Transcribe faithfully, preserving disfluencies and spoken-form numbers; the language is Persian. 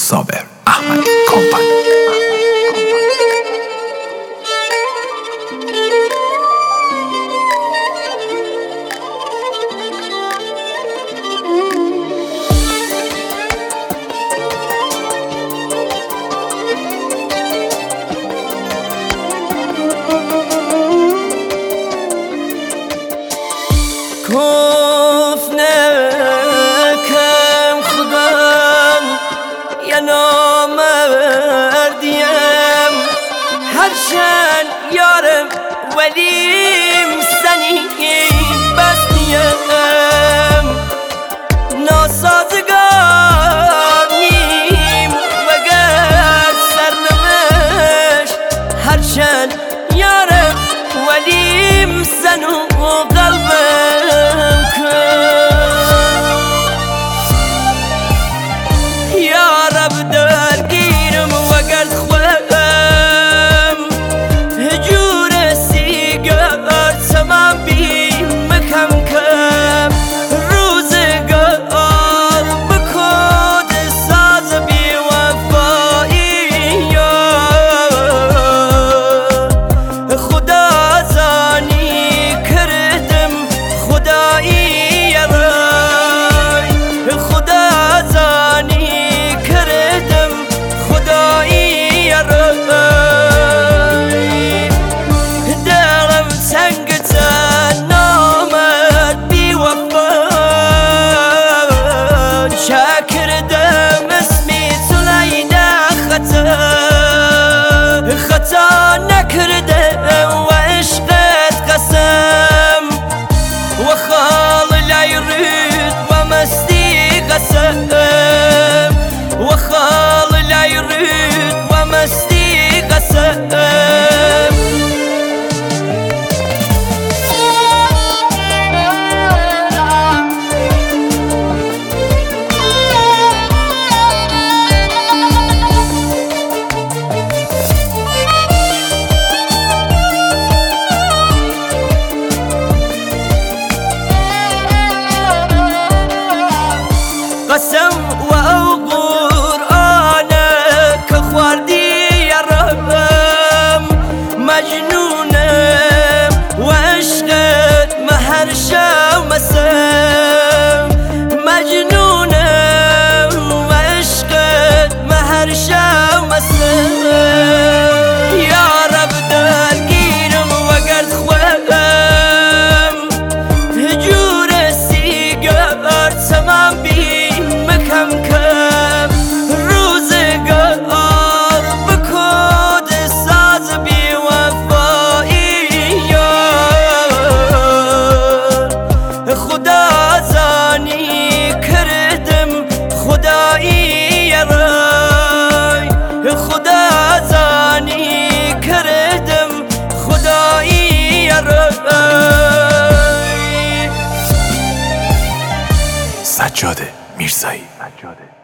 صابر احمدی کامپانی. کفنه کم خودم یا نامردیم، هرچند یارم ولیم سنی بستیم. ناسازگاریم وگر سرنوشت، هرچند یارم ولیم سن و قلبم کن. یا رب درگیرم وگر خودم، هجور سیگار تمام بیم کم کم. روزگار بکود ساز بی وفایی، خدا زانی کردم خدایی رای، خدا زانی کردم خدایی رای. دلم سنگت نامد بی وفا، شکردم اسمی سلیده خطا خطا نکردم و عشقت قسم، و خال لیرید و مستی قسم، و خال لیرید و مستی قسم. قسم و او قرآنه که خواردی یارم، مجنونم و عشقت مهر شو مسم، مجنونم و عشقت مهر شو مسم. یا رب درگیرم وگر خودم، هجور سیگار تمام بیم کم کم. روزگار بکود ساز بی وفایی، خدا زانی کردم خدایی رای، خدا زانی کردم خدایی رای. سجاده میرزایی.